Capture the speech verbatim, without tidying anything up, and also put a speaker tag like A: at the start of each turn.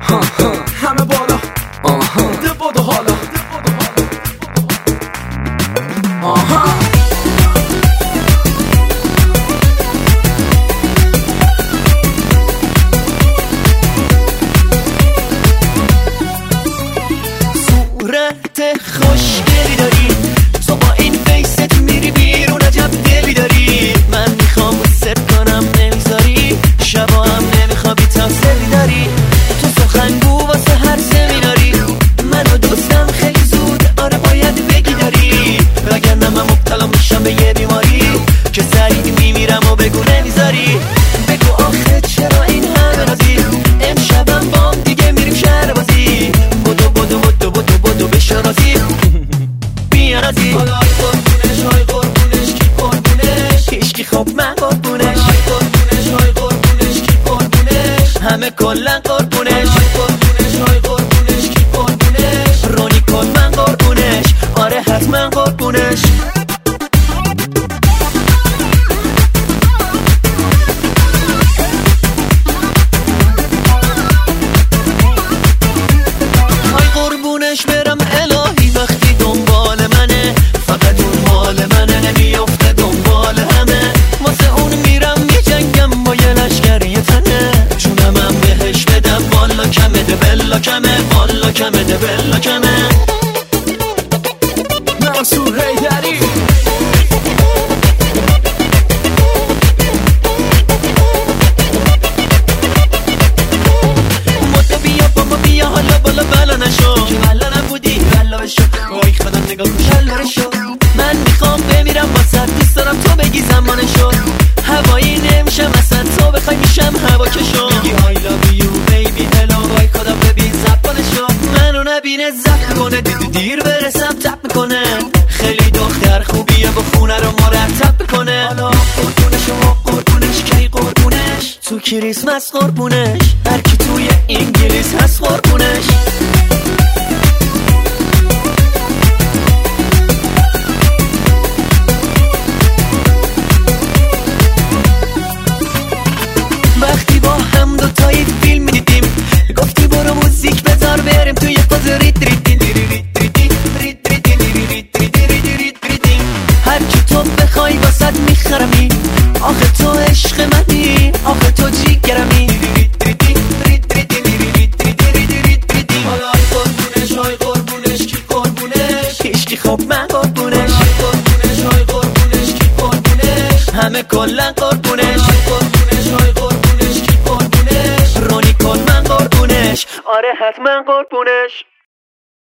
A: همه بالا ده بودو حالا آها
B: صورت خوشگلی داری تو با این فیست میری بیرون عجب دلی داری من میخوام ست کنم نمیذاری شبا هم نمیخوابی تفصیلی داری تو سخنگو واسه هر سمیناری منو دوستم خیلی زود آره باید بگی داری وگرنه من مبتلا میشم به یه بیماری که سریع میمیرم و بگو نمیذاری بگو آخه چرا این همه نازی امشبم بام دیگه میریم شهر بازی بدو بدو بدو بدو بدو بشه رازی بیا رازی حالا قربونش های قربونش کی قربونش هیچکی خب من قربونش های قربونش های قربونش کی قربونش همه کلن قربونش های قربونش های قربونش کی قربونش رونی کن من قربونش آره حتما قربونش برم الهی وقتی دنبال منه فقط اون مال منه نمیافته دنبال همه واسه اون میرم میجنگم با یه لشکر یه تنه جونم هم بهش بدم والا کمه ده بلا کمه والا کمه ده بلا کمه
A: منصور حیدری
B: مدو بیا بابا بیا حالا بالا بلا نشو وای خدا نگاه کن شلوارشو من میخوام بمیرم واسه دوست دارم تو بگی زمانشو هوایی نمیشم اصلا تو بخوای میشم هوا کشو میگی I love you baby hello وای خدا ببین زبانشو منو نبینه زب کنه دیدی دیر برسم تپ میکنه خیلی دختر خوبیه با خونه رو مرتب میکنه حالا قربونش و قربونش کی قربونش تو کریسمس قربونش هر کی توی انگلیس هست قربونش وقتی با هم دوتایی فیلم میدیدیم گفتی برو موزیک بذار بریم توی فاز ریت ریت هر کی تو بخوای واسد میخرمی آخه تو عشق منی آخه تو جیگرمی حالا قربونش های قربونش کی قربونش هیچکی خب من قربونش قربونش های قربونش کی قربونش همه کلن قربونش قربونش های قربونش کی قربونش رونی کن من قربونش آره حتما قربونش